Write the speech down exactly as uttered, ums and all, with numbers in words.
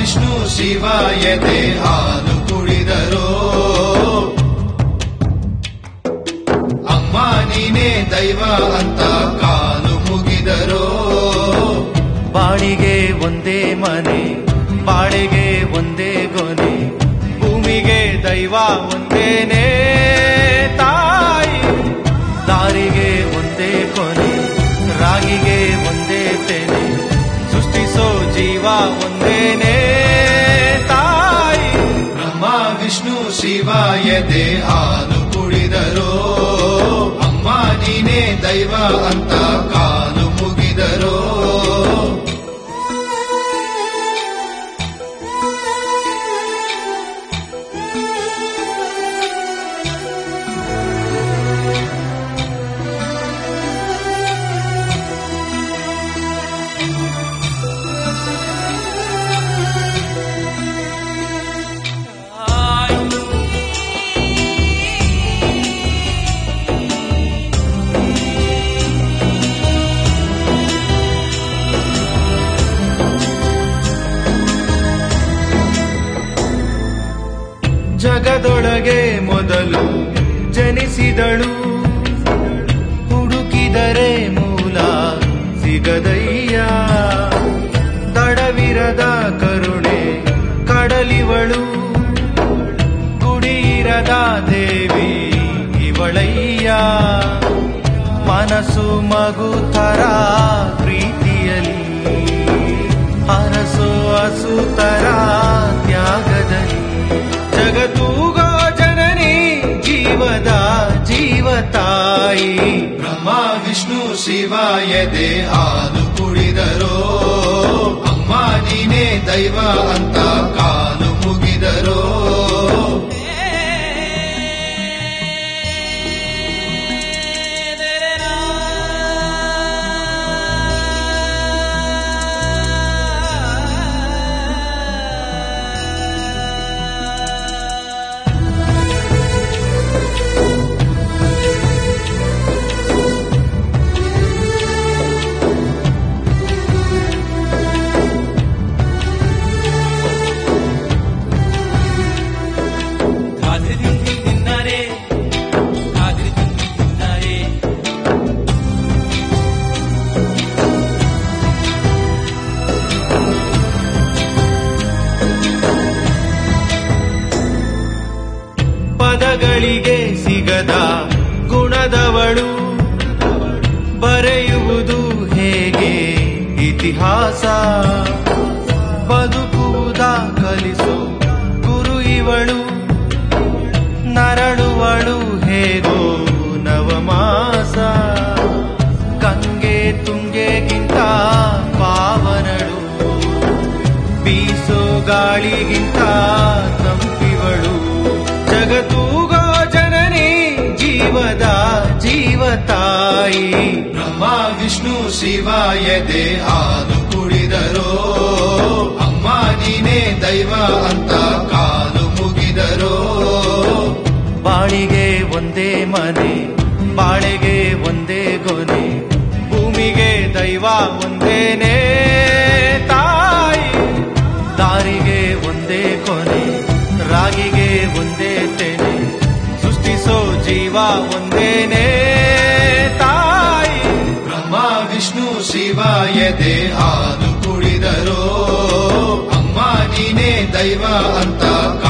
ವಿಷ್ಣು ಶಿವ ಎದೆ ಹಾಲು ಕುಡಿದರೋ ಅಮ್ಮ ನೀನೇ ದೈವ ಅಂತ ಕಾಲು ಮುಗಿದರೋ ಬಾಳಿಗೆ ಒಂದೇ ಮನೆ ಬಾಳಿಗೆ ಒಂದೇ ಗೊನೆ ಭೂಮಿಗೆ ದೈವ ಒಂದೇನೇ ತಾಯಿ ದಾರಿಗೆ ಒಂದೇ ಕೊನೆ ರಾಗಿಗೆ ಒಂದೇ ತೆನೆ ಸೃಷ್ಟಿಸೋ ಜೀವ ಒಂದೇನೇ ತಾಯಿ ಬ್ರಹ್ಮ ವಿಷ್ಣು ಶಿವ ಎದೆ ಹಾಲು ಕುಡಿದರೋ ಅಮ್ಮ ನೀನೇ ದೈವ ಅಂತ ಕಾಲು ಮುಗಿದರೋ ಜಗದೊಳಗೆ ಮೊದಲು ಜನಿಸಿದಳು ಹುಡುಕಿದರೆ ಮೂಲ ಸಿಗದಯ್ಯ ದಡವಿರದ ಕರುಣೆ ಕಡಲಿವಳು ಗುಡಿಯಿರದ ದೇವಿ ಇವಳಯ್ಯ ಮನಸ್ಸು ಮಗು ತರ ಪ್ರೀತಿಯಲಿ ಅರಸು ಹಸುತರ ತ್ಯಾಗದಲ್ಲಿ ಜಗತ್ತೂಗೋ ಜನನಿ ಜೀವದ ಜೀವತಾಯಿ ಬ್ರಹ್ಮ ವಿಷ್ಣು ಶಿವ ಎದೆ ಹಾಲು ಕುಡಿದರೋ ಅಮ್ಮ ನೀನೇ ದೈವ ಅಂತ ಕಾಲು ಮುಗಿದರೋ ಪದಗಳಿಗೆ ಸಿಗದ ಗುಣದವಳು ಬರೆಯುವುದು ಹೇಗೆ ಇತಿಹಾಸ ಬದುಕುವುದ ಕಲಿಸು ಗುರು ಇವಳು ನರಳುವಳು ಹೇಗೋ ನವಮಾಸ ಗಂಗೆ ತುಂಗೆಗಿಂತ ಪಾವನಳು ಬೀಸೋ ಗಾಳಿಗಿಂತ ತಂಪಿವಳು ಜಗತ್ತೂಗೋ ಜನನಿ ಜೀವದ ಜೀವತಾಯಿ ಬ್ರಹ್ಮ ವಿಷ್ಣು ಶಿವ ಎದೆ ಹಾಲು ಕುಡಿದರೋ ಅಮ್ಮ ನೀನೇ ದೈವ ಅಂತ ಕಾಲು ಮುಗಿದರೋ ಬಾಳಿಗೆ ಒಂದೇ ಮನೆ ಬಾಳೆಗೆ ಒಂದೇ ಗೊನೆ ಭೂಮಿಗೆ ದೈವ ಒಂದೇನೇ ತಾಯಿ ದಾರಿಗೆ ಒಂದೇ ಕೊನೆ ರಾಗಿಗೆ ಒಂದೇ ತೆನೆ ಸೃಷ್ಟಿಸೋ ಜೀವ ಒಂದೇನೇ ತಾಯಿ ಬ್ರಹ್ಮ ವಿಷ್ಣು ಶಿವ ಎದೆ ಹಾಲು ಕುಡಿದರೋ ಅಮ್ಮ ನೀನೇ ದೈವ ಅಂತ